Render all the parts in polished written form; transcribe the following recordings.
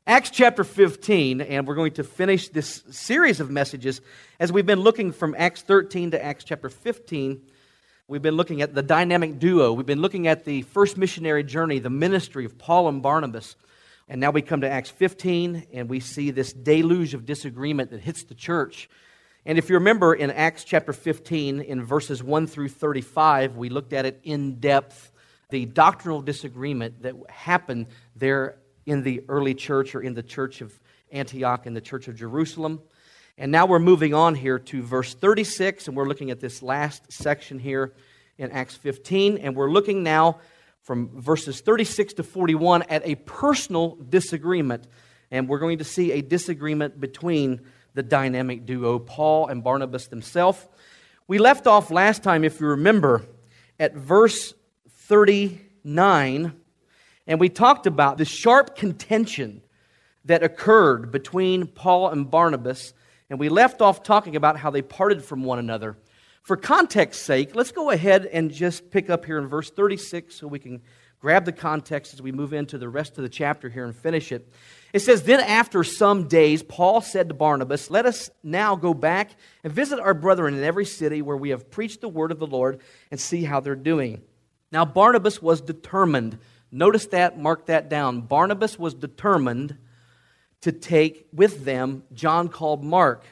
Acts chapter 15, and we're going to finish this series of messages as we've been looking from Acts 13 to Acts chapter 15. We've been looking at the dynamic duo. We've been looking at the first missionary journey, the ministry of Paul and Barnabas. And now we come to Acts 15, and we see this deluge of disagreement that hits the church. And if you remember in Acts chapter 15, in verses 1 through 35, we looked at it in depth, the doctrinal disagreement that happened there in the early church, or in the church of Antioch and the church of Jerusalem. And now we're moving on here to verse 36, and we're looking at this last section here in Acts 15, and we're looking now from verses 36 to 41 at a personal disagreement, and we're going to see a disagreement between the dynamic duo, Paul and Barnabas themselves. We left off last time, if you remember, at verse 39, and we talked about the sharp contention that occurred between Paul and Barnabas, and we left off talking about how they parted from one another. For context's sake, let's go ahead and just pick up here in verse 36 so we can grab the context as we move into the rest of the chapter here and finish it. It says, "Then after some days, Paul said to Barnabas, 'Let us now go back and visit our brethren in every city where we have preached the word of the Lord and see how they're doing.' Now Barnabas was determined." Notice that, mark that down. Barnabas was determined to take with them John called Mark,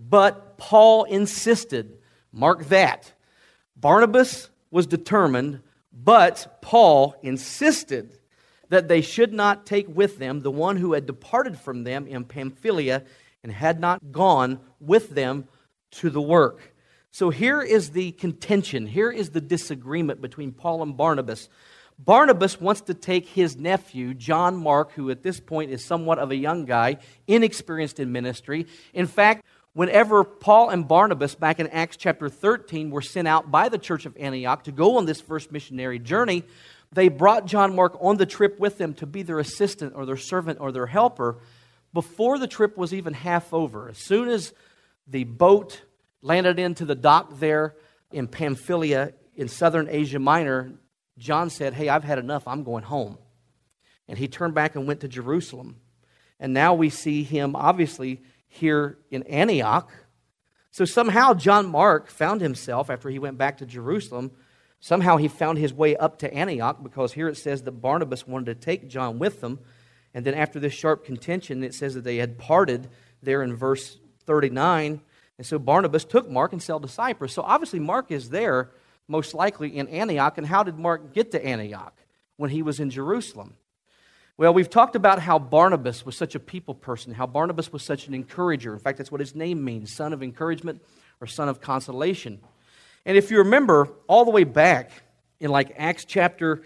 but Paul insisted. Mark that. Barnabas was determined, but Paul insisted that they should not take with them the one who had departed from them in Pamphylia and had not gone with them to the work. So here is the contention. Here is the disagreement between Paul and Barnabas. Barnabas wants to take his nephew, John Mark, who at this point is somewhat of a young guy, inexperienced in ministry. In fact, whenever Paul and Barnabas, back in Acts chapter 13, were sent out by the church of Antioch to go on this first missionary journey, they brought John Mark on the trip with them to be their assistant or their servant or their helper before the trip was even half over. As soon as the boat landed into the dock there in Pamphylia in southern Asia Minor, John said, "Hey, I've had enough. I'm going home." And he turned back and went to Jerusalem. And now we see him, obviously, here in Antioch. So somehow John Mark found himself, after he went back to Jerusalem, somehow he found his way up to Antioch, because here it says that Barnabas wanted to take John with them. And then after this sharp contention, it says that they had parted there in verse 39. And so Barnabas took Mark and sailed to Cyprus. So obviously Mark is there, most likely in Antioch. And how did Mark get to Antioch when he was in Jerusalem? Well, we've talked about how Barnabas was such a people person, how Barnabas was such an encourager. In fact, that's what his name means, son of encouragement or son of consolation. And if you remember all the way back in like Acts chapter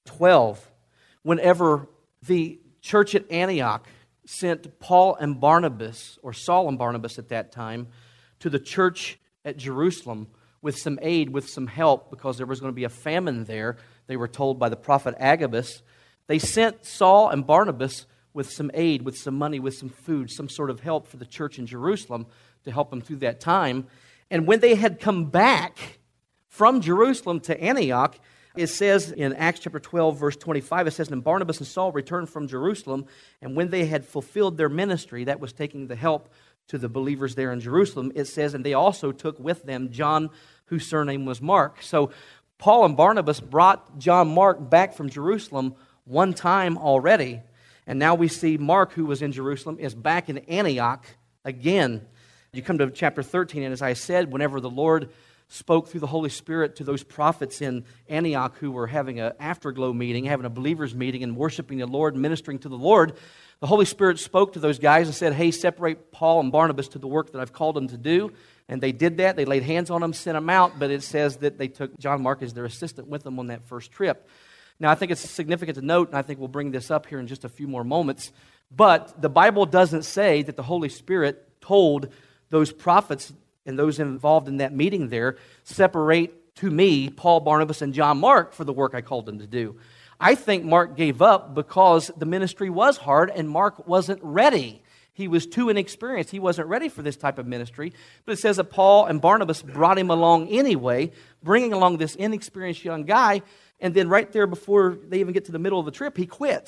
12, whenever the church at Antioch sent Paul and Barnabas, or Saul and Barnabas at that time, to the church at Jerusalem with some aid, with some help, because there was going to be a famine there, they were told by the prophet Agabus. They sent Saul and Barnabas with some aid, with some money, with some food, some sort of help for the church in Jerusalem to help them through that time. And when they had come back from Jerusalem to Antioch, it says in Acts chapter 12, verse 25, it says, "And Barnabas and Saul returned from Jerusalem, and when they had fulfilled their ministry," that was taking the help to the believers there in Jerusalem, it says, "and they also took with them John, whose surname was Mark." So Paul and Barnabas brought John Mark back from Jerusalem one time already, and now we see Mark, who was in Jerusalem, is back in Antioch again. You come to chapter 13, and as I said, whenever the Lord spoke through the Holy Spirit to those prophets in Antioch who were having an afterglow meeting, having a believers meeting and worshiping the Lord, ministering to the Lord, the Holy Spirit spoke to those guys and said, "Hey, separate Paul and Barnabas to the work that I've called them to do." And they did that. They laid hands on them, sent them out, but it says that they took John Mark as their assistant with them on that first trip. Now, I think it's significant to note, and I think we'll bring this up here in just a few more moments, but the Bible doesn't say that the Holy Spirit told those prophets and those involved in that meeting there, "Separate to me Paul, Barnabas, and John Mark for the work I called them to do." I think Mark gave up because the ministry was hard and Mark wasn't ready. He was too inexperienced. He wasn't ready for this type of ministry. But it says that Paul and Barnabas brought him along anyway, bringing along this inexperienced young guy, and then right there before they even get to the middle of the trip, he quits.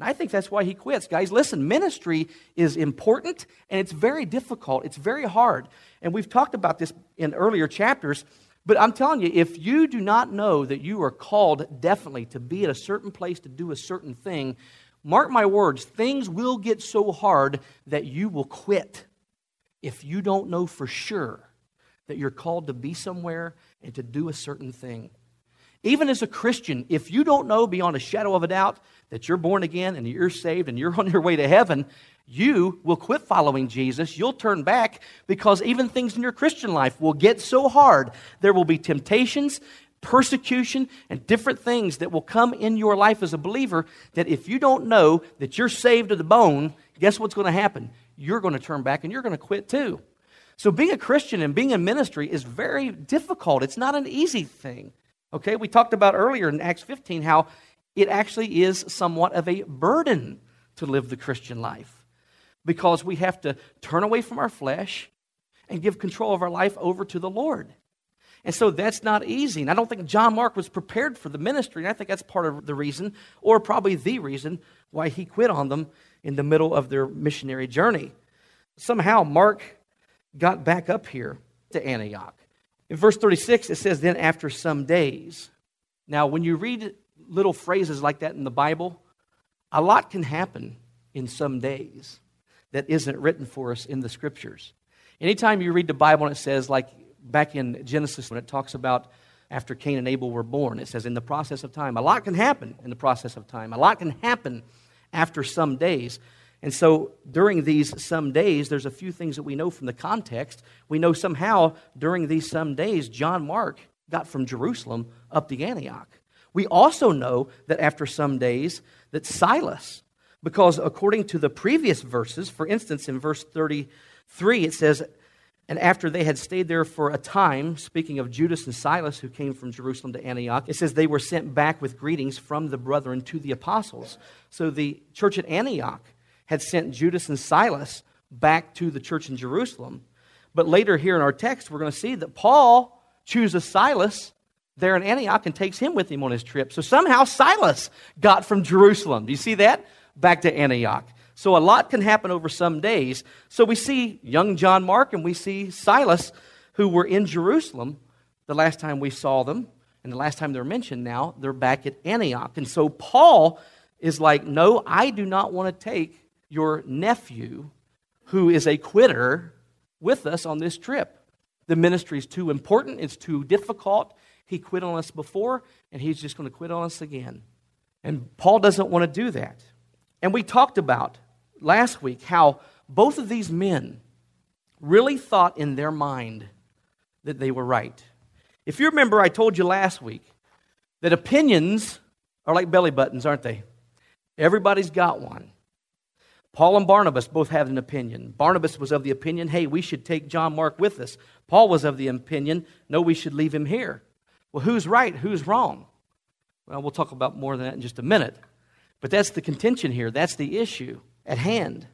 And I think that's why he quits. Guys, listen, ministry is important and it's very difficult. It's very hard. And we've talked about this in earlier chapters, but I'm telling you, if you do not know that you are called definitely to be at a certain place to do a certain thing, mark my words, things will get so hard that you will quit if you don't know for sure that you're called to be somewhere and to do a certain thing. Even as a Christian, if you don't know beyond a shadow of a doubt that you're born again and you're saved and you're on your way to heaven, you will quit following Jesus. You'll turn back because even things in your Christian life will get so hard. There will be temptations, persecution, and different things that will come in your life as a believer that if you don't know that you're saved to the bone, guess what's going to happen? You're going to turn back and you're going to quit too. So being a Christian and being in ministry is very difficult. It's not an easy thing. Okay, we talked about earlier in Acts 15 how it actually is somewhat of a burden to live the Christian life because we have to turn away from our flesh and give control of our life over to the Lord. And so that's not easy. And I don't think John Mark was prepared for the ministry. And I think that's part of the reason, or probably the reason, why he quit on them in the middle of their missionary journey. Somehow Mark got back up here to Antioch. In verse 36, it says, then after some days. Now, when you read little phrases like that in the Bible, a lot can happen in some days that isn't written for us in the Scriptures. Anytime you read the Bible and it says, like back in Genesis, when it talks about after Cain and Abel were born, it says in the process of time. A lot can happen in the process of time. A lot can happen after some days. And so during these some days, there's a few things that we know from the context. We know somehow during these some days, John Mark got from Jerusalem up to Antioch. We also know that after some days that Silas, because according to the previous verses, for instance, in verse 33, it says, and after they had stayed there for a time, speaking of Judas and Silas who came from Jerusalem to Antioch, it says they were sent back with greetings from the brethren to the apostles. So the church at Antioch had sent Judas and Silas back to the church in Jerusalem. But later here in our text, we're going to see that Paul chooses Silas there in Antioch and takes him with him on his trip. So somehow Silas got from Jerusalem. Do you see that? Back to Antioch. So a lot can happen over some days. So we see young John Mark and we see Silas who were in Jerusalem the last time we saw them. And the last time they're mentioned now, they're back at Antioch. And so Paul is like, no, I do not want to take your nephew, who is a quitter, with us on this trip. The ministry is too important. It's too difficult. He quit on us before, and he's just going to quit on us again. And Paul doesn't want to do that. And we talked about last week how both of these men really thought in their mind that they were right. If you remember, I told you last week that opinions are like belly buttons, aren't they? Everybody's got one. Paul and Barnabas both had an opinion. Barnabas was of the opinion, hey, we should take John Mark with us. Paul was of the opinion, no, we should leave him here. Well, who's right? Who's wrong? Well, we'll talk about more than that in just a minute. But that's the contention here. That's the issue at hand.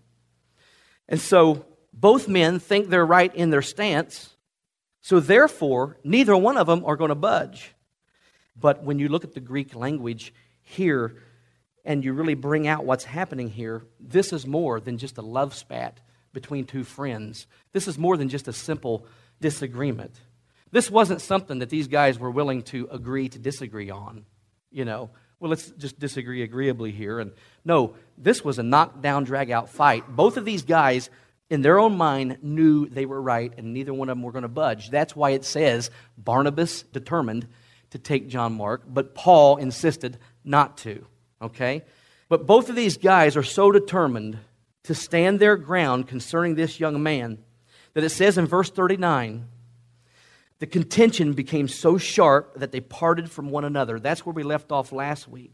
And so both men think they're right in their stance. So therefore, neither one of them are going to budge. But when you look at the Greek language here, and you really bring out what's happening here, this is more than just a love spat between two friends. This is more than just a simple disagreement. This wasn't something that these guys were willing to agree to disagree on. You know, well, let's just disagree agreeably here. And no, this was a knockdown, drag-out fight. Both of these guys, in their own mind, knew they were right, and neither one of them were going to budge. That's why it says Barnabas determined to take John Mark, but Paul insisted not to. Okay? But both of these guys are so determined to stand their ground concerning this young man that it says in verse 39, the contention became so sharp that they parted from one another. That's where we left off last week.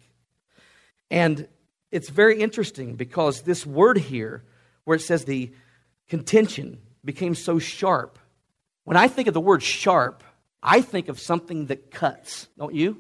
And it's very interesting because this word here, where it says the contention became so sharp, when I think of the word sharp, I think of something that cuts, don't you?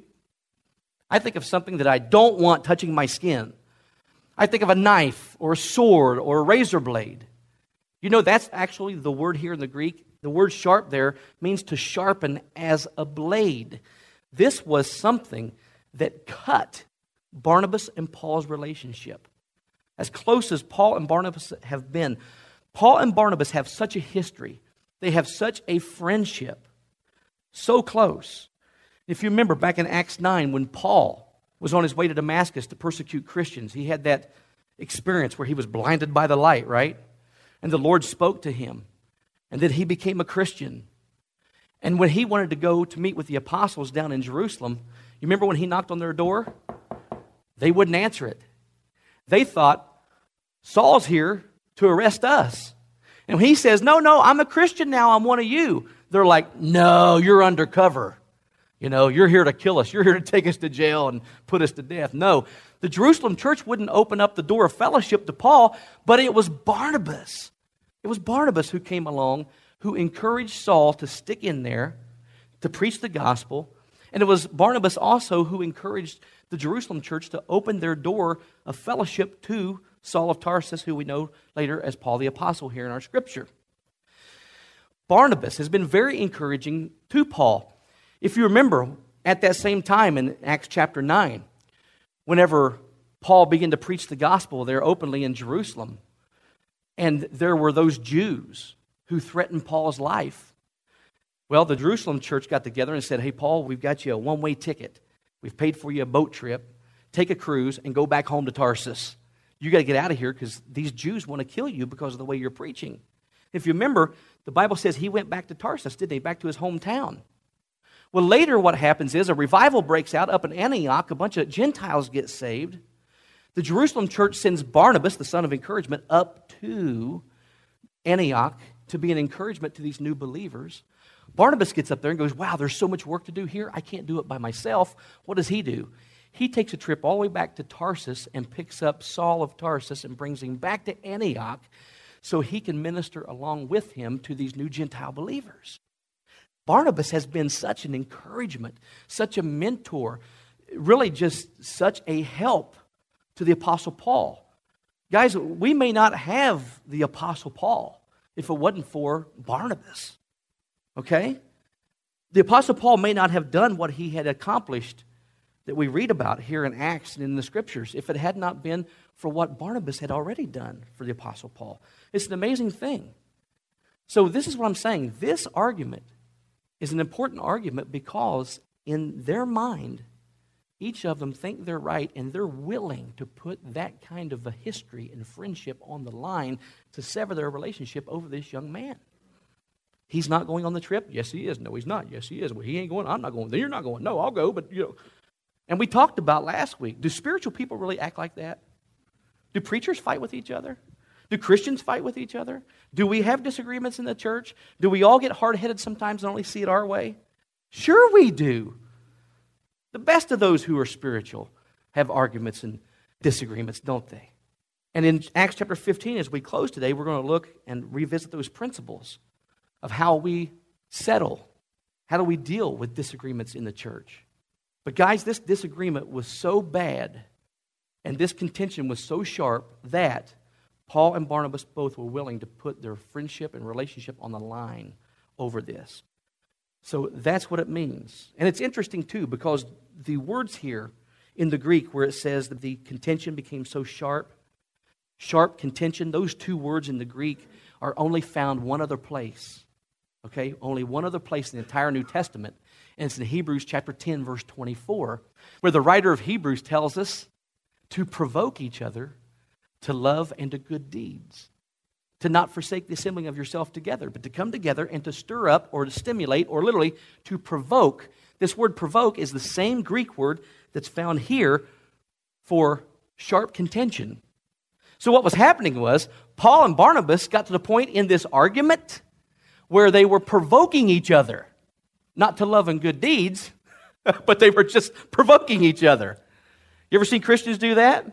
I think of something that I don't want touching my skin. I think of a knife or a sword or a razor blade. You know, that's actually the word here in the Greek. The word sharp there means to sharpen as a blade. This was something that cut Barnabas and Paul's relationship. as close as Paul and Barnabas have been, Paul and Barnabas have such a history. They have such a friendship, so close. If you remember back in Acts 9, when Paul was on his way to Damascus to persecute Christians, he had that experience where he was blinded by the light, right? And the Lord spoke to him, and then he became a Christian. And when he wanted to go to meet with the apostles down in Jerusalem, you remember when he knocked on their door? They wouldn't answer it. They thought, Saul's here to arrest us. And when he says, no, I'm a Christian now, I'm one of you. They're like, no, you're undercover. You're here to kill us. You're here to take us to jail and put us to death. No, the Jerusalem church wouldn't open up the door of fellowship to Paul, but it was Barnabas. It was Barnabas who came along, who encouraged Saul to stick in there, to preach the gospel. And it was Barnabas also who encouraged the Jerusalem church to open their door of fellowship to Saul of Tarsus, who we know later as Paul the Apostle here in our scripture. Barnabas has been very encouraging to Paul. If you remember, at that same time in Acts chapter 9, whenever Paul began to preach the gospel there openly in Jerusalem, and there were those Jews who threatened Paul's life, well, the Jerusalem church got together and said, hey, Paul, we've got you a one-way ticket. We've paid for you a boat trip. Take a cruise and go back home to Tarsus. You got to get out of here because these Jews want to kill you because of the way you're preaching. If you remember, the Bible says he went back to Tarsus, didn't he? Back to his hometown. Well, later what happens is a revival breaks out up in Antioch. A bunch of Gentiles get saved. The Jerusalem church sends Barnabas, the son of encouragement, up to Antioch to be an encouragement to these new believers. Barnabas gets up there and goes, wow, there's so much work to do here. I can't do it by myself. What does he do? He takes a trip all the way back to Tarsus and picks up Saul of Tarsus and brings him back to Antioch so he can minister along with him to these new Gentile believers. Barnabas has been such an encouragement, such a mentor, really just such a help to the Apostle Paul. Guys, we may not have the Apostle Paul if it wasn't for Barnabas. Okay? The Apostle Paul may not have done what he had accomplished that we read about here in Acts and in the Scriptures if it had not been for what Barnabas had already done for the Apostle Paul. It's an amazing thing. So this is what I'm saying. This argument is an important argument because in their mind, each of them think they're right and they're willing to put that kind of a history and friendship on the line to sever their relationship over this young man. He's not going on the trip? Yes, he is. No, he's not. Yes, he is. Well, he ain't going. I'm not going. Then you're not going. No, I'll go, but And we talked about last week, do spiritual people really act like that? Do preachers fight with each other? Do Christians fight with each other? Do we have disagreements in the church? Do we all get hard-headed sometimes and only see it our way? Sure we do. The best of those who are spiritual have arguments and disagreements, don't they? And in Acts chapter 15, as we close today, we're going to look and revisit those principles of how we settle, how do we deal with disagreements in the church. But guys, this disagreement was so bad and this contention was so sharp that Paul and Barnabas both were willing to put their friendship and relationship on the line over this. So that's what it means. And it's interesting too because the words here in the Greek where it says that the contention became so sharp contention, those two words in the Greek are only found one other place. Okay? Only one other place in the entire New Testament. And it's in Hebrews chapter 10, verse 24, where the writer of Hebrews tells us to provoke each other to love and to good deeds, to not forsake the assembling of yourself together, but to come together and to stir up or to stimulate or literally to provoke. This word provoke is the same Greek word that's found here for sharp contention. So what was happening was Paul and Barnabas got to the point in this argument where they were provoking each other, not to love and good deeds, but they were just provoking each other. You ever seen Christians do that?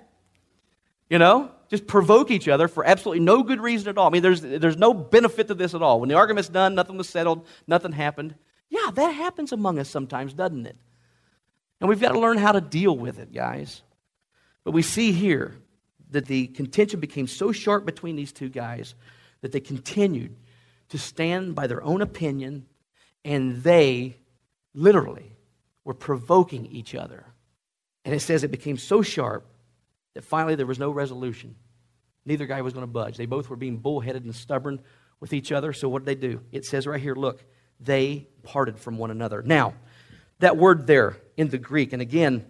Just provoke each other for absolutely no good reason at all. I mean, there's no benefit to this at all. When the argument's done, nothing was settled, nothing happened. Yeah, that happens among us sometimes, doesn't it? And we've got to learn how to deal with it, guys. But we see here that the contention became so sharp between these two guys that they continued to stand by their own opinion, and they literally were provoking each other. And it says it became so sharp that finally there was no resolution. Neither guy was going to budge. They both were being bullheaded and stubborn with each other. So what did they do? It says right here, look, they parted from one another. Now, that word there in the Greek, and again,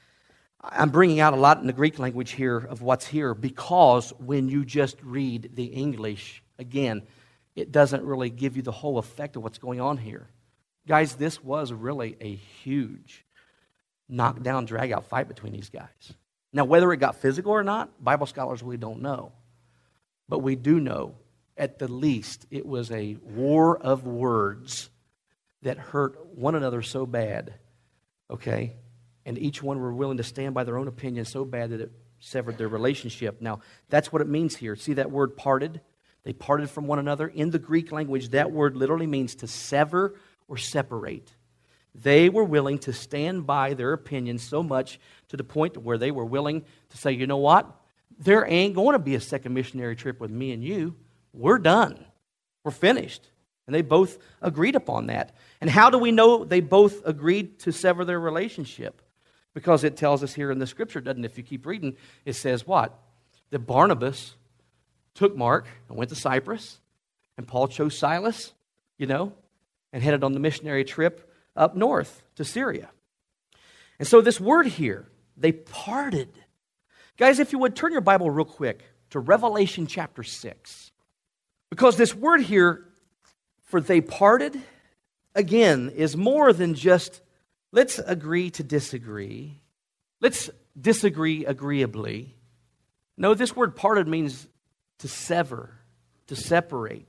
I'm bringing out a lot in the Greek language here of what's here because when you just read the English, again, it doesn't really give you the whole effect of what's going on here. Guys, this was really a huge knockdown, drag-out fight between these guys. Now, whether it got physical or not, Bible scholars really don't know. But we do know, at the least, it was a war of words that hurt one another so bad, okay? And each one were willing to stand by their own opinion so bad that it severed their relationship. Now, that's what it means here. See that word parted? They parted from one another. In the Greek language, that word literally means to sever or separate. They were willing to stand by their opinion so much to the point where they were willing to say, you know what? There ain't going to be a second missionary trip with me and you. We're done. We're finished. And they both agreed upon that. And how do we know they both agreed to sever their relationship? Because it tells us here in the Scripture, doesn't it? If you keep reading, it says what? That Barnabas took Mark and went to Cyprus, and Paul chose Silas, and headed on the missionary trip up north to Syria. And so this word here, they parted. Guys, if you would, turn your Bible real quick to Revelation chapter 6. Because this word here, for they parted, again, is more than just, let's agree to disagree. Let's disagree agreeably. No, this word parted means to sever, to separate.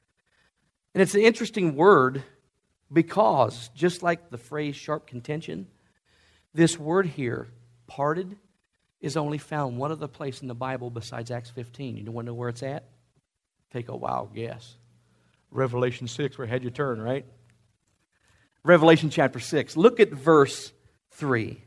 And it's an interesting word because, just like the phrase sharp contention, this word here, parted, is only found one other place in the Bible besides Acts 15. You want to know where it's at? Take a wild guess. Revelation 6, where you had your turn, right? Revelation chapter 6. Look at verse 3.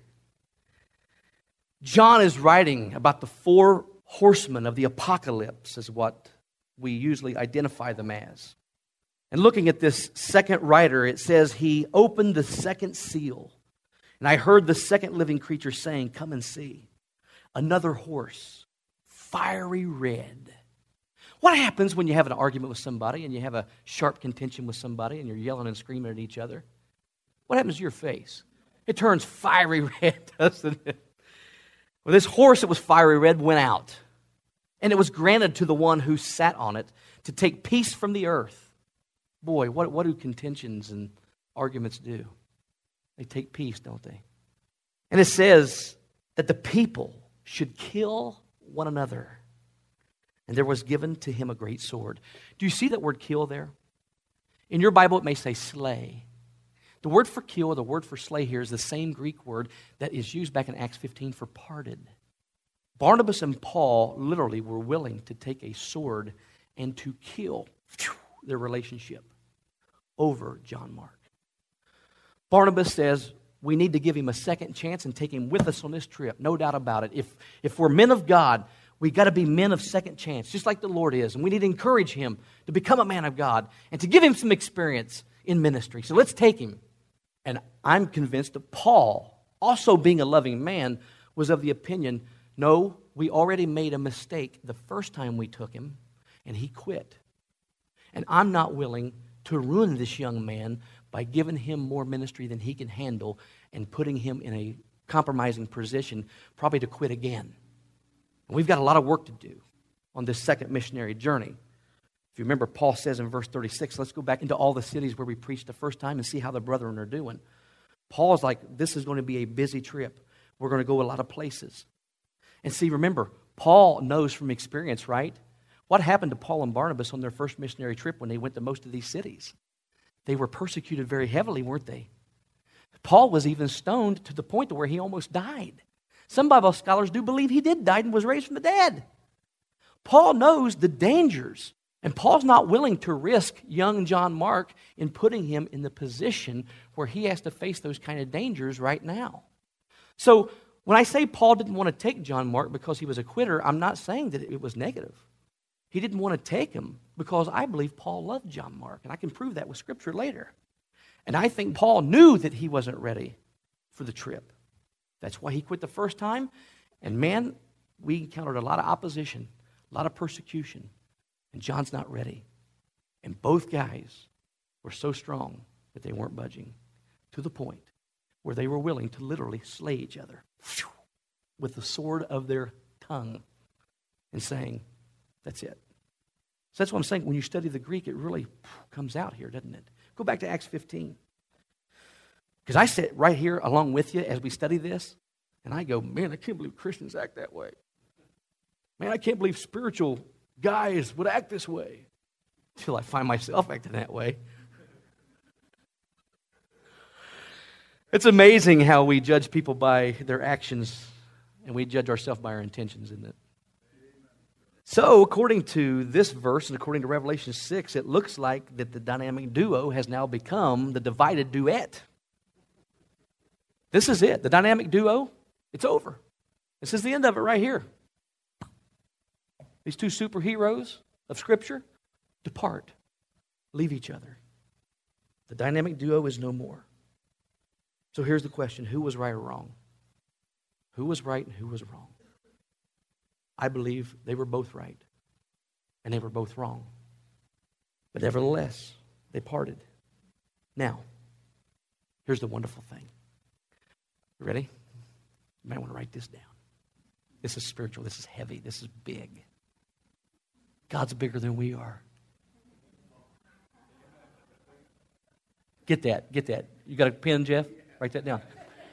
John is writing about the four horsemen of the apocalypse, is what we usually identify them as. And looking at this second writer, it says, he opened the second seal. And I heard the second living creature saying, come and see. Another horse, fiery red. What happens when you have an argument with somebody and you have a sharp contention with somebody and you're yelling and screaming at each other? What happens to your face? It turns fiery red, doesn't it? Well, this horse that was fiery red went out. And it was granted to the one who sat on it to take peace from the earth. Boy, what do contentions and arguments do? They take peace, don't they? And it says that the people should kill one another. And there was given to him a great sword. Do you see that word kill there? In your Bible, it may say slay. The word for kill or the word for slay here is the same Greek word that is used back in Acts 15 for parted. Barnabas and Paul literally were willing to take a sword and to kill their relationship over John Mark. Barnabas says, we need to give him a second chance and take him with us on this trip. No doubt about it. If we're men of God, we got to be men of second chance, just like the Lord is. And we need to encourage him to become a man of God and to give him some experience in ministry. So let's take him. And I'm convinced that Paul, also being a loving man, was of the opinion, no, we already made a mistake the first time we took him, and he quit. And I'm not willing to ruin this young man by giving him more ministry than he can handle and putting him in a compromising position, probably to quit again. And we've got a lot of work to do on this second missionary journey. If you remember, Paul says in verse 36, let's go back into all the cities where we preached the first time and see how the brethren are doing. Paul's like, this is going to be a busy trip. We're going to go a lot of places. And see, remember, Paul knows from experience, right? What happened to Paul and Barnabas on their first missionary trip when they went to most of these cities? They were persecuted very heavily, weren't they? Paul was even stoned to the point to where he almost died. Some Bible scholars do believe he did die and was raised from the dead. Paul knows the dangers, and Paul's not willing to risk young John Mark in putting him in the position where he has to face those kind of dangers right now. So when I say Paul didn't want to take John Mark because he was a quitter, I'm not saying that it was negative. He didn't want to take him because I believe Paul loved John Mark, and I can prove that with Scripture later. And I think Paul knew that he wasn't ready for the trip. That's why he quit the first time. And man, we encountered a lot of opposition, a lot of persecution, and John's not ready. And both guys were so strong that they weren't budging, to the point where they were willing to literally slay each other with the sword of their tongue and saying, that's it. So that's what I'm saying. When you study the Greek, it really comes out here, doesn't it? Go back to Acts 15. Because I sit right here along with you as we study this, and I go, man, I can't believe Christians act that way. Man, I can't believe spiritual guys would act this way. Till I find myself acting that way. It's amazing how we judge people by their actions, and we judge ourselves by our intentions, isn't it? So, according to this verse and according to Revelation 6, it looks like that the dynamic duo has now become the divided duet. This is it. The dynamic duo, it's over. This is the end of it right here. These two superheroes of Scripture depart, leave each other. The dynamic duo is no more. So here's the question, who was right or wrong? Who was right and who was wrong? I believe they were both right, and they were both wrong. But nevertheless, they parted. Now, here's the wonderful thing. You ready? You might want to write this down. This is spiritual. This is heavy. This is big. God's bigger than we are. Get that. Get that. You got a pen, Jeff? Write that down.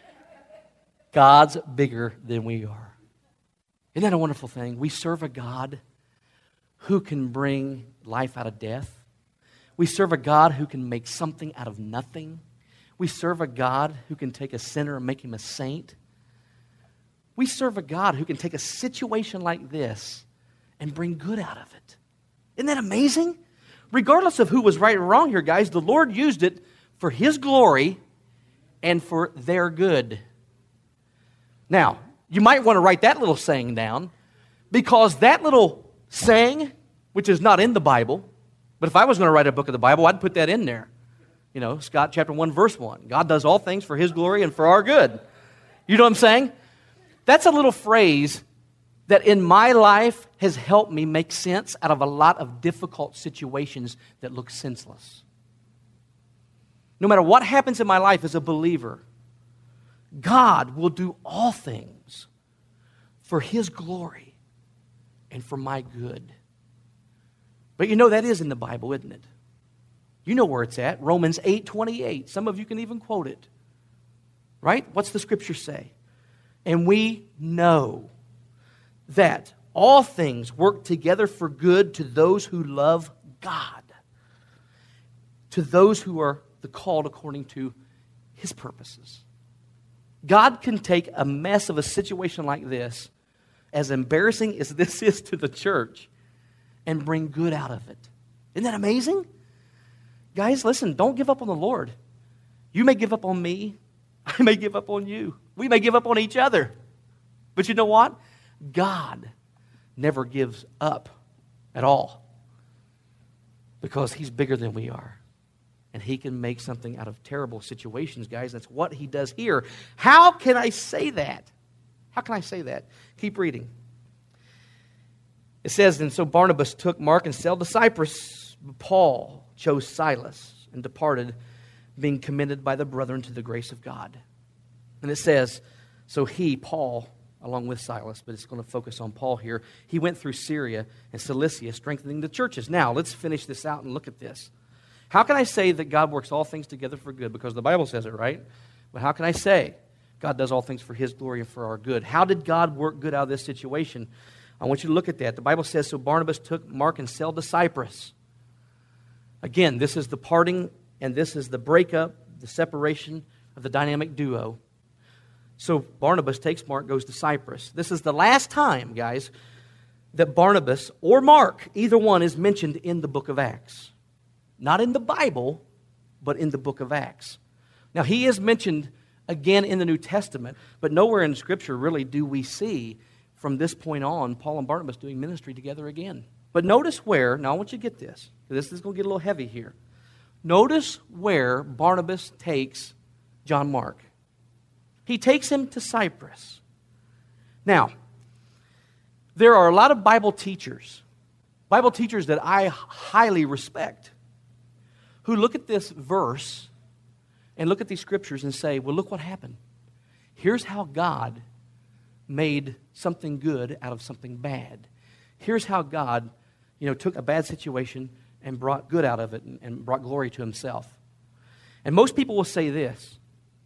God's bigger than we are. Isn't that a wonderful thing? We serve a God who can bring life out of death. We serve a God who can make something out of nothing. We serve a God who can take a sinner and make him a saint. We serve a God who can take a situation like this and bring good out of it. Isn't that amazing? Regardless of who was right or wrong here, guys, the Lord used it for His glory and for their good. Now, you might want to write that little saying down, because that little saying, which is not in the Bible, but if I was going to write a book of the Bible, I'd put that in there. You know, Scott chapter 1, verse 1. God does all things for His glory and for our good. You know what I'm saying? That's a little phrase that in my life has helped me make sense out of a lot of difficult situations that look senseless. No matter what happens in my life as a believer, God will do all things for His glory and for my good. But you know that is in the Bible, isn't it? You know where it's at. Romans 8:28. Some of you can even quote it. Right? What's the scripture say? And we know that all things work together for good to those who love God, to those who are the called according to His purposes. God can take a mess of a situation like this, as embarrassing as this is to the church, and bring good out of it. Isn't that amazing? Guys, listen, don't give up on the Lord. You may give up on me. I may give up on you. We may give up on each other. But you know what? God never gives up at all, because He's bigger than we are. And He can make something out of terrible situations, guys. That's what He does here. How can I say that? How can I say that? Keep reading. It says, and so Barnabas took Mark and sailed to Cyprus. Paul chose Silas and departed, being commended by the brethren to the grace of God. And it says, so he, Paul, along with Silas, but it's going to focus on Paul here, he went through Syria and Cilicia, strengthening the churches. Now, let's finish this out and look at this. How can I say that God works all things together for good? Because the Bible says it, right? But how can I say God does all things for His glory and for our good? How did God work good out of this situation? I want you to look at that. The Bible says, so Barnabas took Mark and sailed to Cyprus. Again, this is the parting, and this is the breakup, the separation of the dynamic duo. So Barnabas takes Mark, goes to Cyprus. This is the last time, guys, that Barnabas or Mark, either one, is mentioned in the book of Acts. Not in the Bible, but in the book of Acts. Now, he is mentioned again in the New Testament, but nowhere in Scripture really do we see from this point on Paul and Barnabas doing ministry together again. But notice where, now I want you to get this, because this is going to get a little heavy here. Notice where Barnabas takes John Mark. He takes him to Cyprus. Now, There are a lot of Bible teachers that I highly respect, who look at this verse and look at these scriptures and say, well, look what happened. Here's how God made something good out of something bad. Here's how God, took a bad situation and brought good out of it and brought glory to himself. And most people will say this,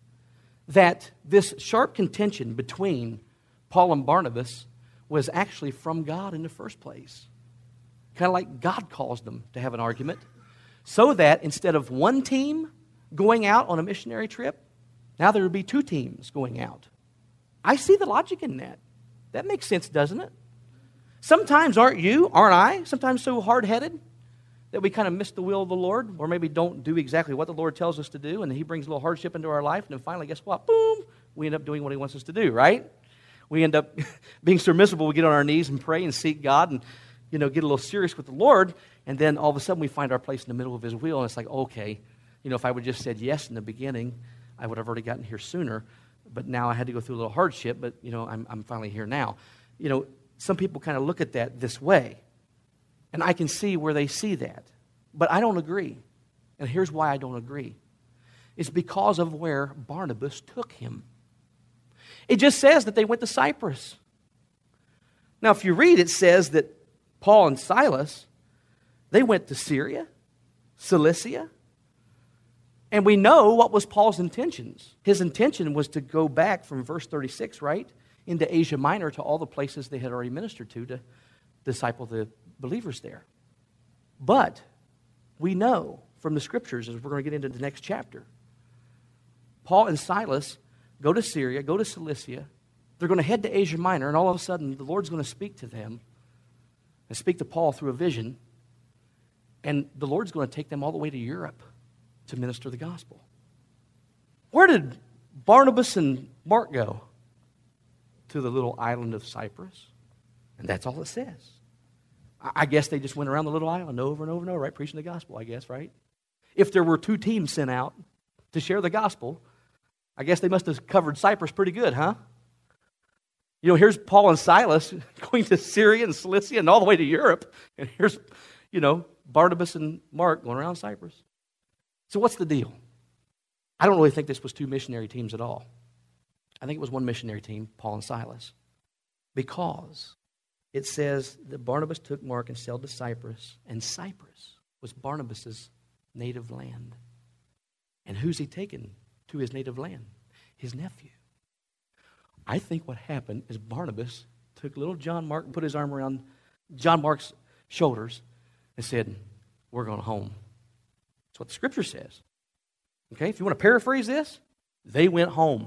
that this sharp contention between Paul and Barnabas was actually from God in the first place. Kind of like God caused them to have an argument, so that instead of one team going out on a missionary trip, now there would be two teams going out. I see the logic in that. That makes sense, doesn't it? Sometimes aren't I, sometimes so hard-headed that we kind of miss the will of the Lord, or maybe don't do exactly what the Lord tells us to do, and he brings a little hardship into our life, and then finally, guess what? Boom! We end up doing what he wants us to do, right? We end up being so miserable, we get on our knees and pray and seek God and, get a little serious with the Lord, and then all of a sudden we find our place in the middle of his will, and it's like, okay, if I would just said yes in the beginning, I would have already gotten here sooner, but now I had to go through a little hardship, but, I'm finally here now. Some people kind of look at that this way, and I can see where they see that, but I don't agree, and here's why I don't agree. It's because of where Barnabas took him. It just says that they went to Cyprus. Now, if you read, it says that Paul and Silas, they went to Syria, Cilicia, and we know what was Paul's intentions. His intention was to go back from verse 36, right, into Asia Minor to all the places they had already ministered to disciple the believers there. But we know from the scriptures, as we're going to get into the next chapter, Paul and Silas go to Syria, go to Cilicia. They're going to head to Asia Minor, and all of a sudden, the Lord's going to speak to them and speak to Paul through a vision, and the Lord's going to take them all the way to Europe to minister the gospel. Where did Barnabas and Mark go? To the little island of Cyprus. And that's all it says. I guess they just went around the little island over and over and over, right? Preaching the gospel, I guess, right? If there were two teams sent out to share the gospel, I guess they must have covered Cyprus pretty good, huh? Here's Paul and Silas going to Syria and Cilicia and all the way to Europe. And here's, Barnabas and Mark going around Cyprus. So what's the deal? I don't really think this was two missionary teams at all. I think it was one missionary team, Paul and Silas. Because it says that Barnabas took Mark and sailed to Cyprus, and Cyprus was Barnabas' native land. And who's he taken to his native land? His nephew. I think what happened is Barnabas took little John Mark and put his arm around John Mark's shoulders and said, we're going home. That's what the scripture says. Okay, if you want to paraphrase this, they went home.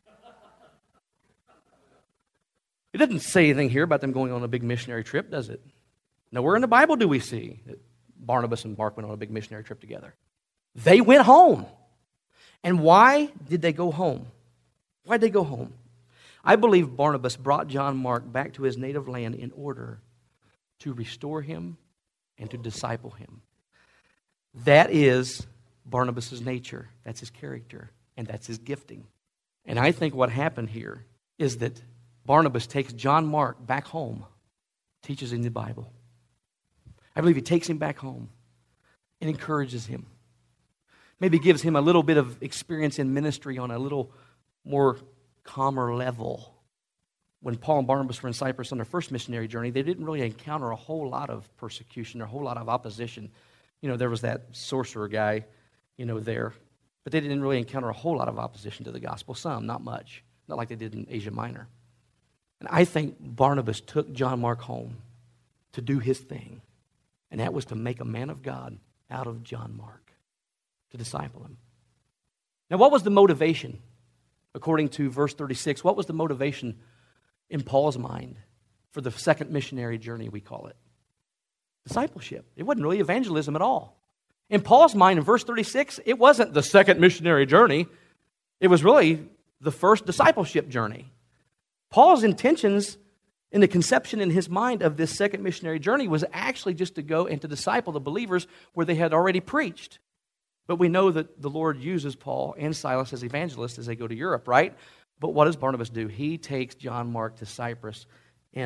It doesn't say anything here about them going on a big missionary trip, does it? Nowhere in the Bible do we see that Barnabas and Mark went on a big missionary trip together. They went home. And why did they go home? Why did they go home? I believe Barnabas brought John Mark back to his native land in order to restore him and to disciple him. That is Barnabas' nature. That's his character. And that's his gifting. And I think what happened here is that Barnabas takes John Mark back home, teaches him the Bible. I believe he takes him back home and encourages him. Maybe gives him a little bit of experience in ministry on a little more calmer level. When Paul and Barnabas were in Cyprus on their first missionary journey, they didn't really encounter a whole lot of persecution or a whole lot of opposition. There was that sorcerer guy, there. But they didn't really encounter a whole lot of opposition to the gospel. Some, not much. Not like they did in Asia Minor. And I think Barnabas took John Mark home to do his thing. And that was to make a man of God out of John Mark, to disciple him. Now, what was the motivation? According to verse 36, what was the motivation in Paul's mind for the second missionary journey, we call it? Discipleship. It wasn't really evangelism at all. In Paul's mind, in verse 36, it wasn't the second missionary journey. It was really the first discipleship journey. Paul's intentions in the conception in his mind of this second missionary journey was actually just to go and to disciple the believers where they had already preached. But we know that the Lord uses Paul and Silas as evangelists as they go to Europe, right? But what does Barnabas do? He takes John Mark to Cyprus, and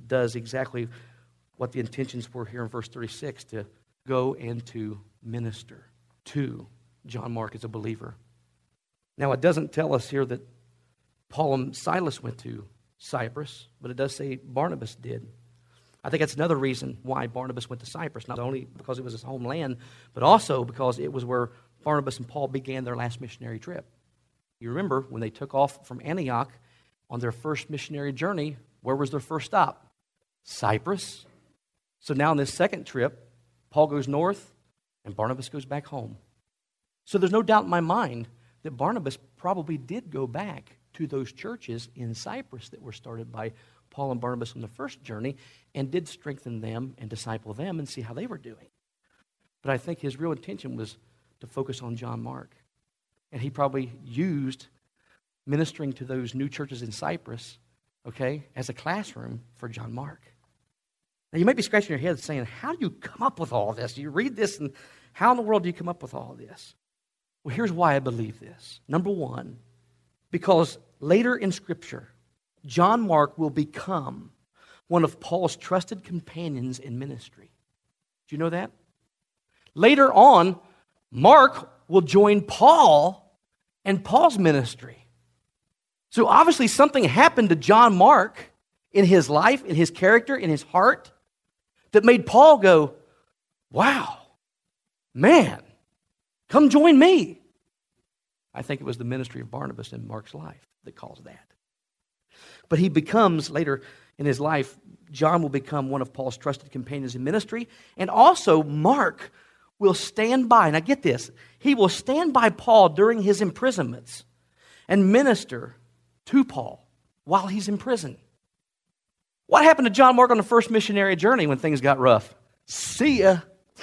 does exactly what the intentions were here in verse 36, to go and to minister to John Mark as a believer. Now, it doesn't tell us here that Paul and Silas went to Cyprus, but it does say Barnabas did. I think that's another reason why Barnabas went to Cyprus, not only because it was his homeland, but also because it was where Barnabas and Paul began their last missionary trip. You remember when they took off from Antioch on their first missionary journey, where was their first stop? Cyprus. So now on this second trip, Paul goes north and Barnabas goes back home. So there's no doubt in my mind that Barnabas probably did go back to those churches in Cyprus that were started by Paul and Barnabas on the first journey and did strengthen them and disciple them and see how they were doing. But I think his real intention was to focus on John Mark. And he probably used ministering to those new churches in Cyprus, okay, as a classroom for John Mark. Now, you might be scratching your head saying, how do you come up with all this? You read this, and how in the world do you come up with all this? Well, here's why I believe this. Number one, because later in Scripture, John Mark will become one of Paul's trusted companions in ministry. Do you know that? Later on, Mark will join Paul and Paul's ministry. So obviously something happened to John Mark in his life, in his character, in his heart, that made Paul go, wow, man, come join me. I think it was the ministry of Barnabas in Mark's life that caused that. But he becomes, later in his life, John will become one of Paul's trusted companions in ministry. And also, Mark will stand by, and I get this, he will stand by Paul during his imprisonments and minister to Paul while he's in prison. What happened to John Mark on the first missionary journey when things got rough? See ya.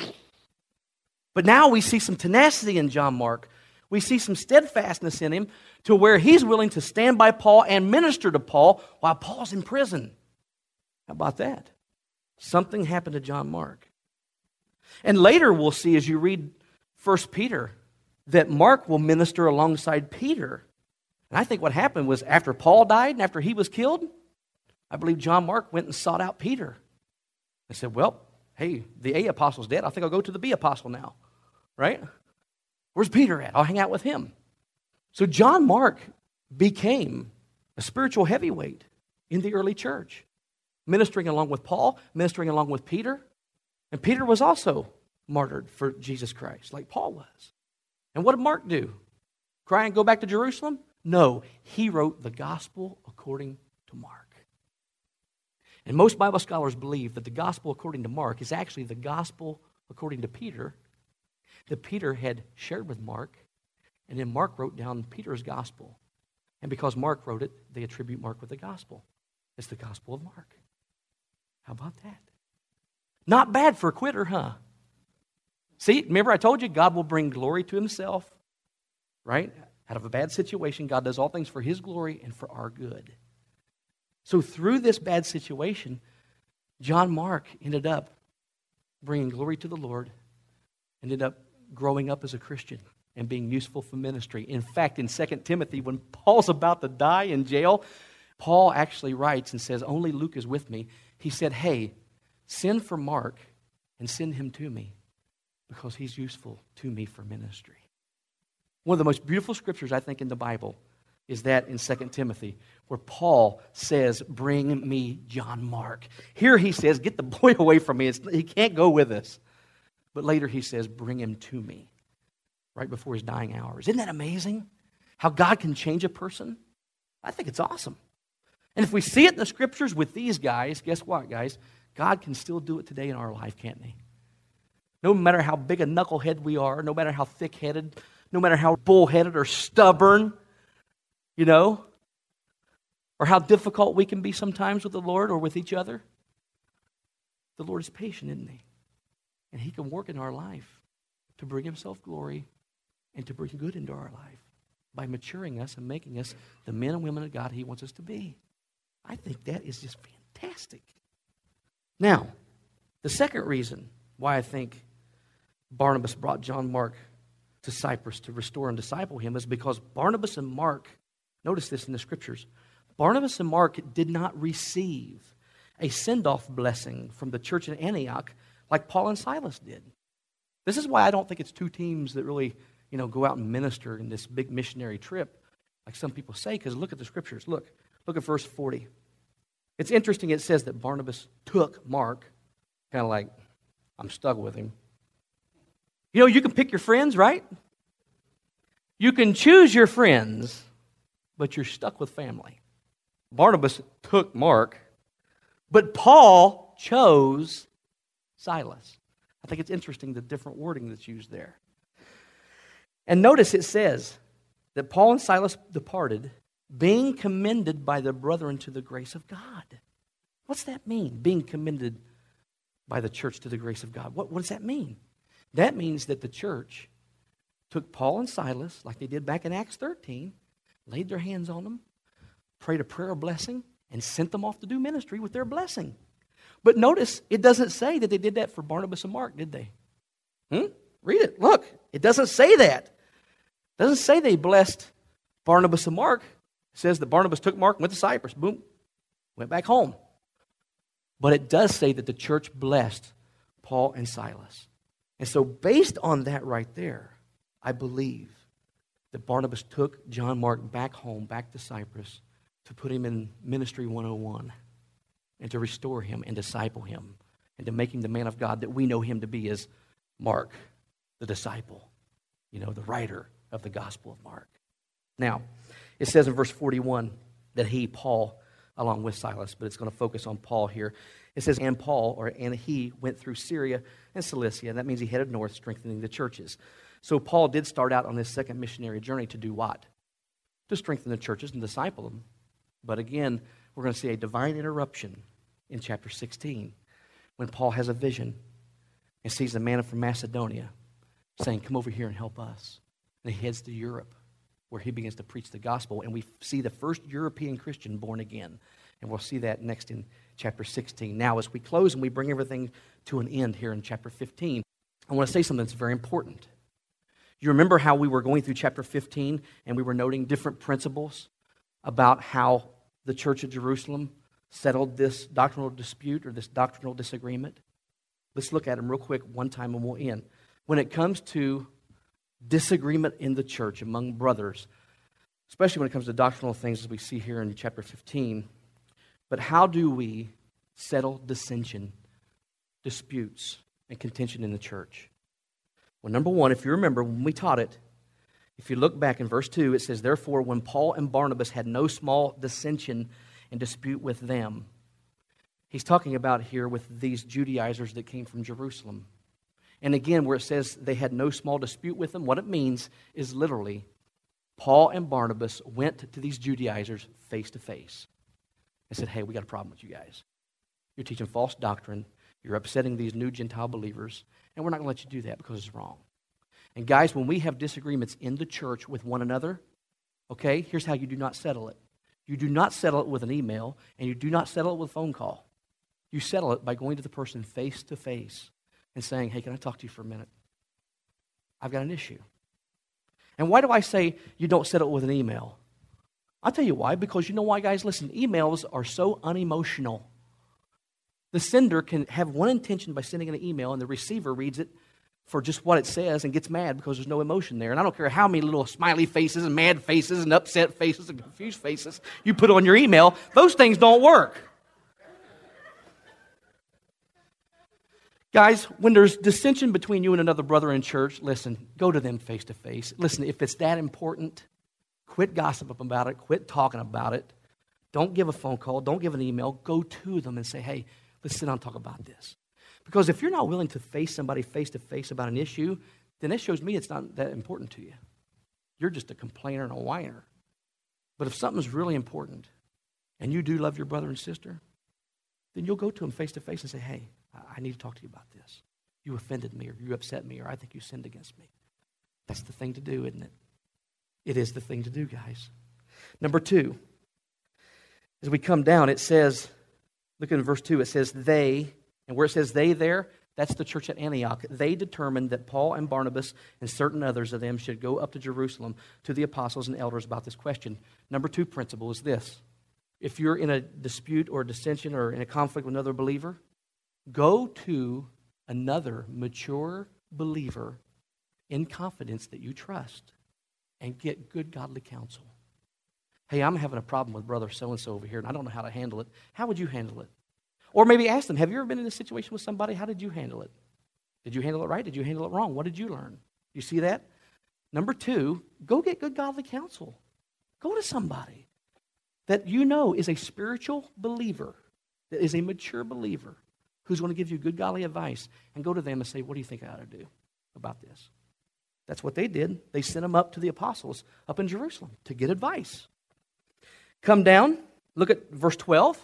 But now we see some tenacity in John Mark. We see some steadfastness in him to where he's willing to stand by Paul and minister to Paul while Paul's in prison. How about that? Something happened to John Mark. And later we'll see as you read 1 Peter that Mark will minister alongside Peter. And I think what happened was after Paul died and after he was killed, I believe John Mark went and sought out Peter. I said, well, hey, the A apostle's dead. I think I'll go to the B apostle now, right? Where's Peter at? I'll hang out with him. So John Mark became a spiritual heavyweight in the early church, ministering along with Paul, ministering along with Peter. And Peter was also martyred for Jesus Christ, like Paul was. And what did Mark do? Cry and go back to Jerusalem? No, he wrote the gospel according to Mark. And most Bible scholars believe that the gospel according to Mark is actually the gospel according to Peter, that Peter had shared with Mark, and then Mark wrote down Peter's gospel. And because Mark wrote it, they attribute Mark with the gospel. It's the gospel of Mark. How about that? Not bad for a quitter, huh? See, remember I told you God will bring glory to himself, right? Out of a bad situation, God does all things for his glory and for our good. So through this bad situation, John Mark ended up bringing glory to the Lord, ended up growing up as a Christian and being useful for ministry. In fact, in 2 Timothy, when Paul's about to die in jail, Paul actually writes and says, only Luke is with me. He said, hey, send for Mark and send him to me because he's useful to me for ministry. One of the most beautiful scriptures, I think, in the Bible is that in 2 Timothy, where Paul says, bring me John Mark. Here he says, get the boy away from me. He can't go with us. But later he says, bring him to me, right before his dying hours. Isn't that amazing? How God can change a person? I think it's awesome. And if we see it in the scriptures with these guys, guess what, guys? God can still do it today in our life, can't he? No matter how big a knucklehead we are, no matter how thick-headed, no matter how bullheaded or stubborn, you know, or how difficult we can be sometimes with the Lord or with each other, the Lord is patient, isn't he? And he can work in our life to bring himself glory and to bring good into our life by maturing us and making us the men and women of God he wants us to be. I think that is just fantastic. Now, the second reason why I think Barnabas brought John Mark to Cyprus to restore and disciple him is because Barnabas and Mark, notice this in the scriptures, Barnabas and Mark did not receive a send-off blessing from the church in Antioch like Paul and Silas did. This is why I don't think it's two teams that really, go out and minister in this big missionary trip, like some people say, because look at the scriptures. Look at verse 40. It's interesting, it says that Barnabas took Mark, kind of like, I'm stuck with him. You can pick your friends, right? You can choose your friends, but you're stuck with family. Barnabas took Mark, but Paul chose Silas. I think it's interesting the different wording that's used there. And notice it says that Paul and Silas departed, being commended by the brethren to the grace of God. What's that mean, being commended by the church to the grace of God? What does that mean? That means that the church took Paul and Silas, like they did back in Acts 13, laid their hands on them, prayed a prayer of blessing, and sent them off to do ministry with their blessing. But notice, it doesn't say that they did that for Barnabas and Mark, did they? Read it. Look, it doesn't say that. It doesn't say they blessed Barnabas and Mark. It says that Barnabas took Mark and went to Cyprus. Boom. Went back home. But it does say that the church blessed Paul and Silas. And so based on that right there, I believe that Barnabas took John Mark back home, back to Cyprus, to put him in Ministry 101 and to restore him and disciple him and to make him the man of God that we know him to be as Mark, the disciple, the writer of the Gospel of Mark. Now, it says in verse 41 that he, Paul, along with Silas, but it's going to focus on Paul here. It says, and he went through Syria and Cilicia. That means he headed north, strengthening the churches. So Paul did start out on this second missionary journey to do what? To strengthen the churches and disciple them. But again, we're going to see a divine interruption in chapter 16 when Paul has a vision and sees the man from Macedonia saying, come over here and help us. And he heads to Europe where he begins to preach the gospel. And we see the first European Christian born again. And we'll see that next in chapter 16. Now, as we close and we bring everything to an end here in chapter 15, I want to say something that's very important. You remember how we were going through chapter 15 and we were noting different principles about how the church of Jerusalem settled this doctrinal dispute or this doctrinal disagreement? Let's look at them real quick one time and we'll end. When it comes to disagreement in the church among brothers, especially when it comes to doctrinal things as we see here in chapter 15, but how do we settle dissension, disputes, and contention in the church? Well, number one, if you remember when we taught it, if you look back in verse 2, it says, therefore, when Paul and Barnabas had no small dissension and dispute with them. He's talking about here with these Judaizers that came from Jerusalem. And again, where it says they had no small dispute with them, what it means is literally Paul and Barnabas went to these Judaizers face to face and said, hey, we got a problem with you guys. You're teaching false doctrine. You're upsetting these new Gentile believers. And we're not going to let you do that because it's wrong. And guys, when we have disagreements in the church with one another, okay, here's how you do not settle it. You do not settle it with an email, and you do not settle it with a phone call. You settle it by going to the person face to face and saying, hey, can I talk to you for a minute? I've got an issue. And why do I say you don't settle it with an email? I'll tell you why. Because you know why, guys? Listen, emails are so unemotional. The sender can have one intention by sending an email, and the receiver reads it for just what it says and gets mad because there's no emotion there. And I don't care how many little smiley faces and mad faces and upset faces and confused faces you put on your email, those things don't work. Guys, when there's dissension between you and another brother in church, listen, go to them face to face. Listen, if it's that important, quit gossiping about it, quit talking about it. Don't give a phone call, don't give an email. Go to them and say, hey, let's sit down and talk about this. Because if you're not willing to face somebody face to face about an issue, then that shows me it's not that important to you. You're just a complainer and a whiner. But if something's really important and you do love your brother and sister, then you'll go to them face to face and say, hey, I need to talk to you about this. You offended me, or you upset me, or I think you sinned against me. That's the thing to do, isn't it? It is the thing to do, guys. Number 2, as we come down, it says, look in verse 2, it says they, and where it says they there, that's the church at Antioch. They determined that Paul and Barnabas and certain others of them should go up to Jerusalem to the apostles and elders about this question. Number 2 principle is this. if you're in a dispute or a dissension or in a conflict with another believer, go to another mature believer in confidence that you trust and get good godly counsel. Hey, I'm having a problem with brother so-and-so over here, and I don't know how to handle it. How would you handle it? Or maybe ask them, have you ever been in a situation with somebody? How did you handle it? Did you handle it right? Did you handle it wrong? What did you learn? You see that? Number 2, go get good godly counsel. Go to somebody that you know is a spiritual believer, that is a mature believer, who's going to give you good godly advice, and go to them and say, what do you think I ought to do about this? That's what they did. They sent them up to the apostles up in Jerusalem to get advice. Come down, look at verse 12.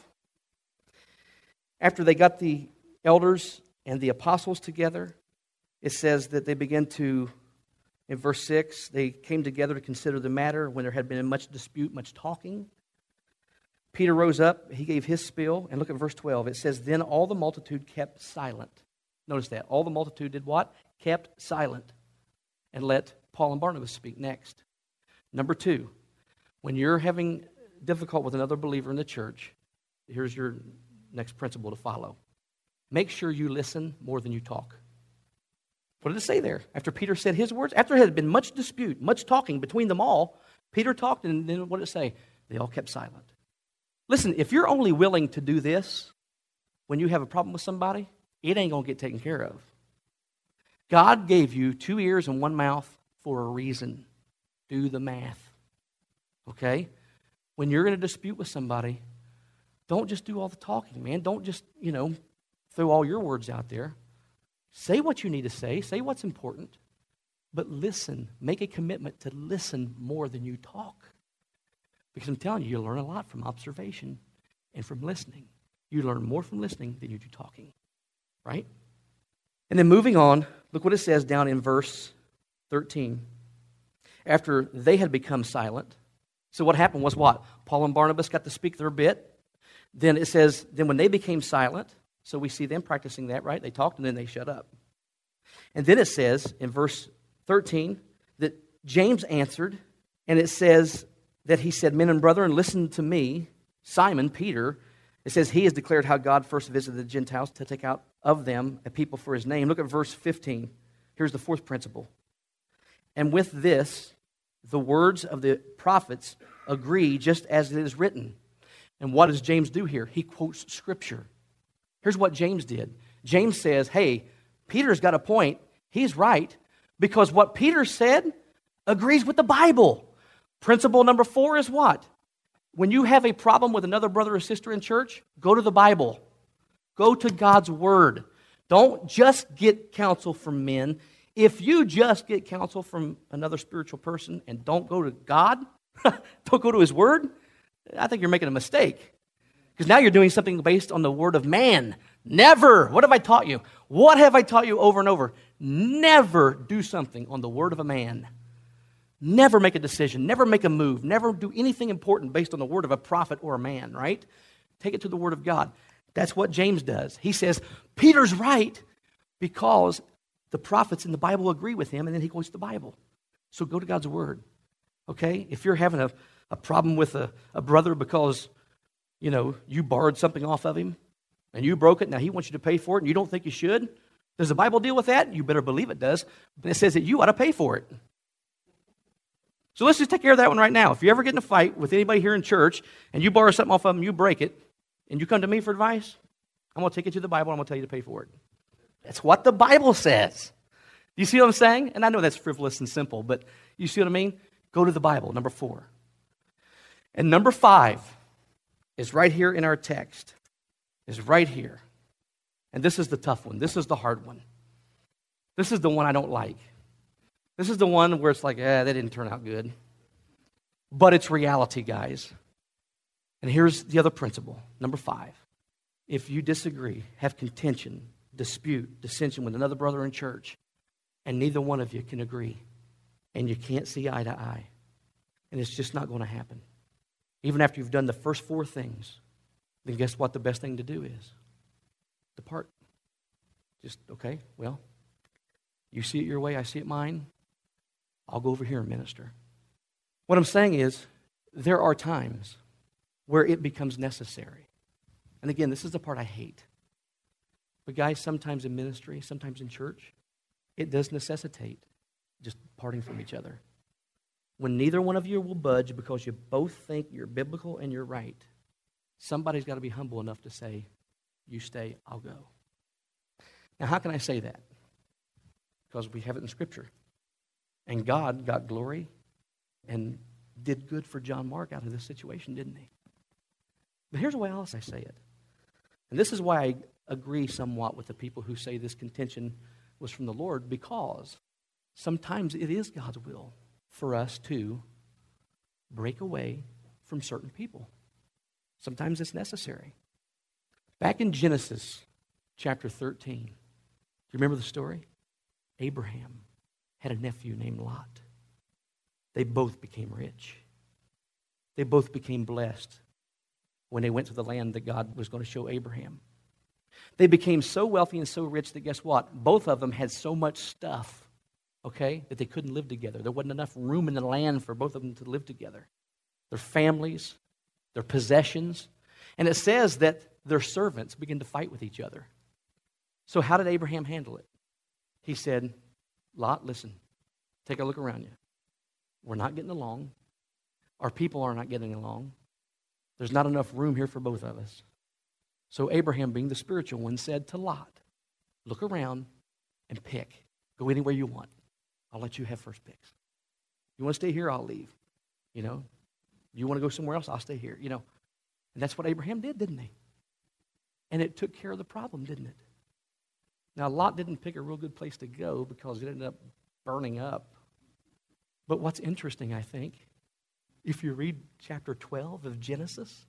After they got the elders and the apostles together, it says that they began to, in verse 6, they came together to consider the matter when there had been much dispute, much talking. Peter rose up, he gave his spiel, and look at verse 12. It says, then all the multitude kept silent. Notice that. All the multitude did what? Kept silent and let Paul and Barnabas speak next. Number 2, when you're having difficult with another believer in the church, here's your next principle to follow. Make sure you listen more than you talk. What did it say there? After Peter said his words, after there had been much dispute, much talking between them all, Peter talked, and then what did it say? They all kept silent. Listen, if you're only willing to do this when you have a problem with somebody, it ain't going to get taken care of. God gave you 2 ears and 1 mouth for a reason. Do the math. Okay? When you're in a dispute with somebody, don't just do all the talking, man. Don't just, throw all your words out there. Say what you need to say. Say what's important. But listen. Make a commitment to listen more than you talk. Because I'm telling you, you'll learn a lot from observation and from listening. You learn more from listening than you do talking. Right? And then moving on, look what it says down in verse 13. After they had become silent, so what happened was what? Paul and Barnabas got to speak their bit. Then it says, then when they became silent, so we see them practicing that, right? They talked and then they shut up. And then it says in verse 13 that James answered, and it says that he said, men and brethren, listen to me, Simon, Peter. It says he has declared how God first visited the Gentiles to take out of them a people for his name. Look at verse 15. Here's the 4th principle. And with this, the words of the prophets agree just as it is written. And what does James do here? He quotes Scripture. Here's what James did. James says, hey, Peter's got a point. He's right. Because what Peter said agrees with the Bible. Principle number 4 is what? When you have a problem with another brother or sister in church, go to the Bible. Go to God's Word. Don't just get counsel from men. If you just get counsel from another spiritual person and don't go to God, don't go to His Word, I think you're making a mistake. Because now you're doing something based on the word of man. Never. What have I taught you? What have I taught you over and over? Never do something on the word of a man. Never make a decision. Never make a move. Never do anything important based on the word of a prophet or a man, right? Take it to the word of God. That's what James does. He says, Peter's right because the prophets in the Bible agree with him, and then he quotes the Bible. So go to God's word. Okay? If you're having a problem with a brother because, you borrowed something off of him and you broke it, now he wants you to pay for it and you don't think you should, does the Bible deal with that? You better believe it does. But it says that you ought to pay for it. So let's just take care of that one right now. If you ever get in a fight with anybody here in church and you borrow something off of them, you break it, and you come to me for advice, I'm going to take you to the Bible and I'm going to tell you to pay for it. That's what the Bible says. You see what I'm saying? And I know that's frivolous and simple, but you see what I mean? Go to the Bible, number 4. And number 5 is right here in our text. Is right here. And this is the tough one. This is the hard one. This is the one I don't like. This is the one where it's like, that didn't turn out good. But it's reality, guys. And here's the other principle, number 5. If you disagree, have contention, dispute, dissension with another brother in church, and neither one of you can agree, and you can't see eye to eye, and it's just not going to happen. Even after you've done the first 4 things, then guess what the best thing to do is? Depart. Just, okay, well, you see it your way, I see it mine. I'll go over here and minister. What I'm saying is, there are times where it becomes necessary. And again, this is the part I hate. But guys, sometimes in ministry, sometimes in church, it does necessitate just parting from each other. When neither one of you will budge because you both think you're biblical and you're right, somebody's got to be humble enough to say, you stay, I'll go. Now, how can I say that? Because we have it in Scripture. And God got glory and did good for John Mark out of this situation, didn't he? But here's the way else I say it. And this is why I agree somewhat with the people who say this contention was from the Lord, because sometimes it is God's will for us to break away from certain people. Sometimes it's necessary. Back in Genesis chapter 13, do you remember the story? Abraham had a nephew named Lot. They both became rich. They both became blessed when they went to the land that God was going to show Abraham. They became so wealthy and so rich that guess what? Both of them had so much stuff, okay, that they couldn't live together. There wasn't enough room in the land for both of them to live together. Their families, their possessions. And it says that their servants began to fight with each other. So how did Abraham handle it? He said, Lot, listen, take a look around you. We're not getting along. Our people are not getting along. There's not enough room here for both of us. So Abraham, being the spiritual one, said to Lot, look around and pick. Go anywhere you want. I'll let you have first picks. You want to stay here, I'll leave. You know, you want to go somewhere else, I'll stay here. You know, and that's what Abraham did, didn't he? And it took care of the problem, didn't it? Now, Lot didn't pick a real good place to go because it ended up burning up. But what's interesting, I think, if you read chapter 12 of Genesis,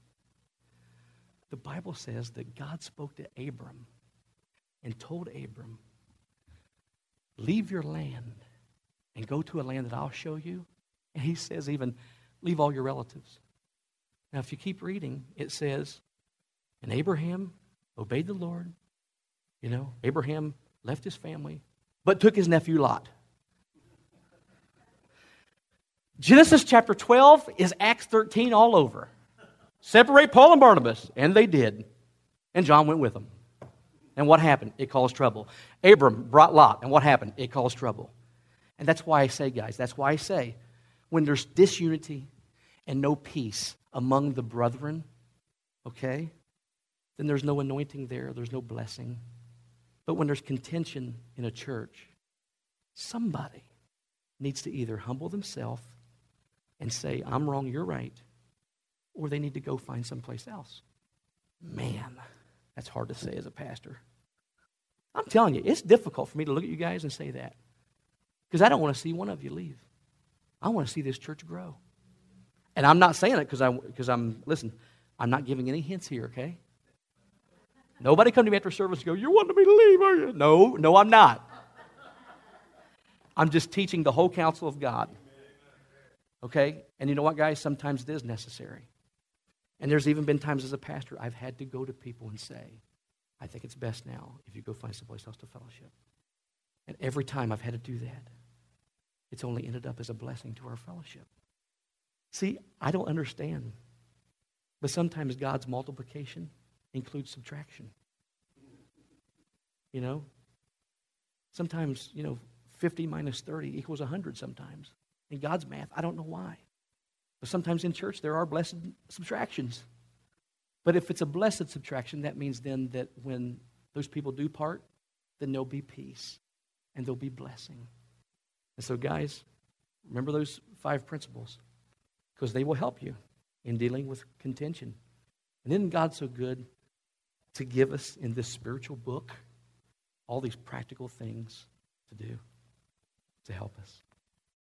the Bible says that God spoke to Abram and told Abram, leave your land and go to a land that I'll show you. And he says even, leave all your relatives. Now, if you keep reading, it says, and Abraham obeyed the Lord. You know, Abraham left his family, but took his nephew Lot. Genesis chapter 12 is Acts 13 all over. Separate Paul and Barnabas. And they did. And John went with them. And what happened? It caused trouble. Abram brought Lot. And what happened? It caused trouble. And that's why I say, guys, that's why I say, when there's disunity and no peace among the brethren, okay, then there's no anointing there. There's no blessing. But when there's contention in a church, somebody needs to either humble themselves and say, I'm wrong, you're right, or they need to go find someplace else. Man, that's hard to say as a pastor. I'm telling you, it's difficult for me to look at you guys and say that, because I don't want to see one of you leave. I want to see this church grow. And I'm not saying it because listen, I'm not giving any hints here, okay? Nobody come to me after service and go, you wanted me to leave, are you? No, I'm not. I'm just teaching the whole counsel of God. Okay? And you know what, guys? Sometimes it is necessary. And there's even been times as a pastor I've had to go to people and say, I think it's best now if you go find someplace else to fellowship. And every time I've had to do that, it's only ended up as a blessing to our fellowship. See, I don't understand. But sometimes God's multiplication includes subtraction. You know? Sometimes, 50 minus 30 equals 100 sometimes. In God's math, I don't know why. But sometimes in church, there are blessed subtractions. But if it's a blessed subtraction, that means then that when those people do part, then there'll be peace and there'll be blessing. And so, guys, remember those 5 principles, because they will help you in dealing with contention. And isn't God so good to give us in this spiritual book all these practical things to do to help us?